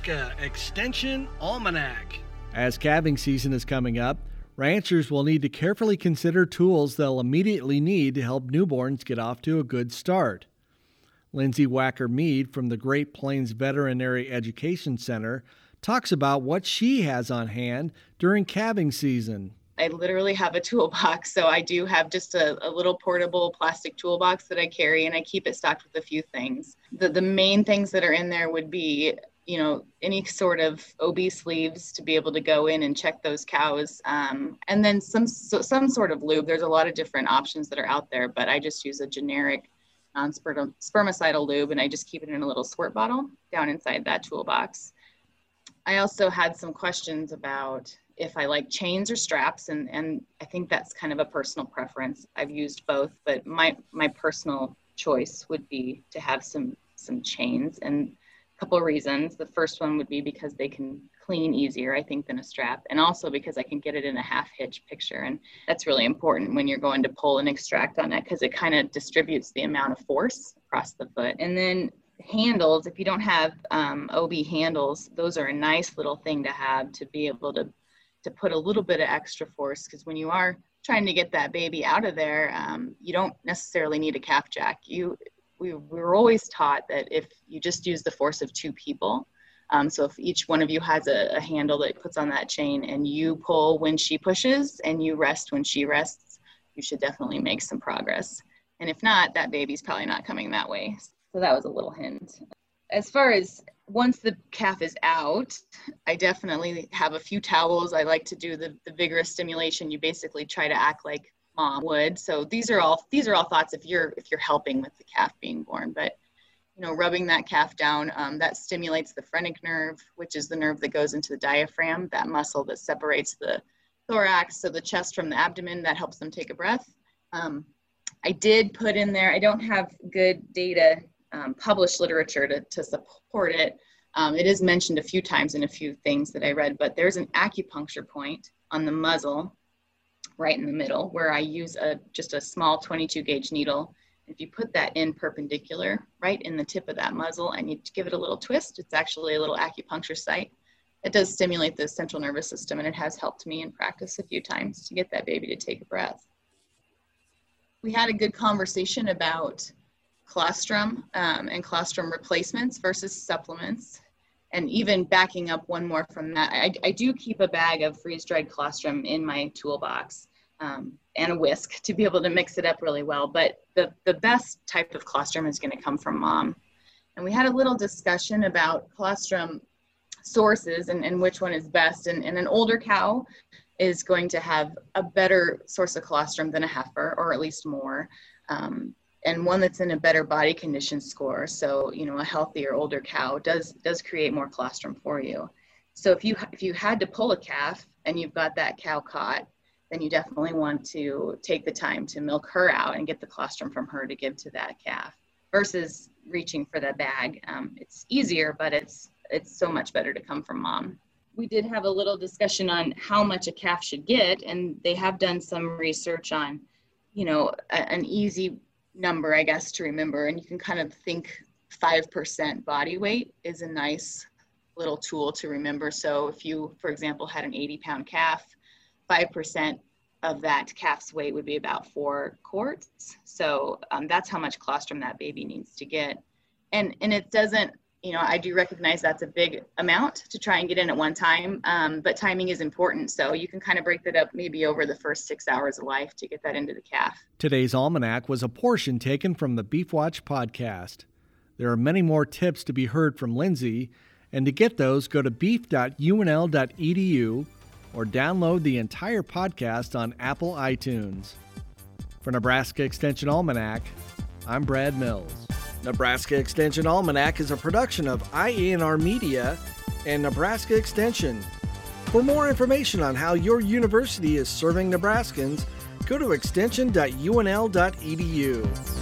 Nebraska Extension Almanac. As calving season is coming up, ranchers will need to carefully consider tools they'll immediately need to help newborns get off to a good start. Lindsay Wacker-Mead from the Great Plains Veterinary Education Center talks about what she has on hand during calving season. I literally have a toolbox, so I do have just a little portable plastic toolbox that I carry, and I keep it stocked with a few things. The main things that are in there would be, any sort of OB sleeves to be able to go in and check those cows, and then some sort of lube. There's a lot of different options that are out there, but I just use a generic non-spermicidal lube, and I just keep it in a little squirt bottle down inside that toolbox. I also had some questions about if I like chains or straps, and I think that's kind of a personal preference. I've used both, but my personal choice would be to have some chains, and a couple of reasons. The first one would be because they can clean easier, I think, than a strap, and also because I can get it in a half hitch picture, and that's really important when you're going to pull and extract on it, because it kind of distributes the amount of force across the foot. And then handles, if you don't have OB handles, those are a nice little thing to have to be able to put a little bit of extra force, because when you are trying to get that baby out of there, you don't necessarily need a calf jack. We were always taught that if you just use the force of two people, so if each one of you has a handle that puts on that chain and you pull when she pushes and you rest when she rests, you should definitely make some progress. And if not, that baby's probably not coming that way. So that was a little hint. As far as once the calf is out, I definitely have a few towels. I like to do the vigorous stimulation. You basically try to act like mom would. So these are all thoughts if you're helping with the calf being born. But rubbing that calf down, that stimulates the phrenic nerve, which is the nerve that goes into the diaphragm, that muscle that separates the thorax, so the chest from the abdomen, that helps them take a breath. I did put in there, I don't have good data, published literature to support it. It is mentioned a few times in a few things that I read, but there's an acupuncture point on the muzzle right in the middle where I use just a small 22 gauge needle. If you put that in perpendicular right in the tip of that muzzle and you give it a little twist, it's actually a little acupuncture site. It does stimulate the central nervous system, and it has helped me in practice a few times to get that baby to take a breath. We had a good conversation about colostrum and colostrum replacements versus supplements. And even backing up one more from that, I do keep a bag of freeze-dried colostrum in my toolbox and a whisk to be able to mix it up really well. But the best type of colostrum is going to come from mom. And we had a little discussion about colostrum sources and which one is best. And an older cow is going to have a better source of colostrum than a heifer, or at least more. And one that's in a better body condition score. So, a healthier older cow does create more colostrum for you. So if you had to pull a calf and you've got that cow caught, then you definitely want to take the time to milk her out and get the colostrum from her to give to that calf versus reaching for the bag. It's easier, but it's so much better to come from mom. We did have a little discussion on how much a calf should get, and they have done some research on, an easy number, I guess, to remember. And you can kind of think 5% body weight is a nice little tool to remember. So if you, for example, had an 80-pound calf, 5% of that calf's weight would be about 4 quarts. So that's how much colostrum that baby needs to get. And it doesn't, I do recognize that's a big amount to try and get in at one time, but timing is important. So you can kind of break that up maybe over the first 6 hours of life to get that into the calf. Today's almanac was a portion taken from the Beef Watch podcast. There are many more tips to be heard from Lindsay, and to get those, go to beef.unl.edu or download the entire podcast on Apple iTunes. For Nebraska Extension Almanac, I'm Brad Mills. Nebraska Extension Almanac is a production of IANR Media and Nebraska Extension. For more information on how your university is serving Nebraskans, go to extension.unl.edu.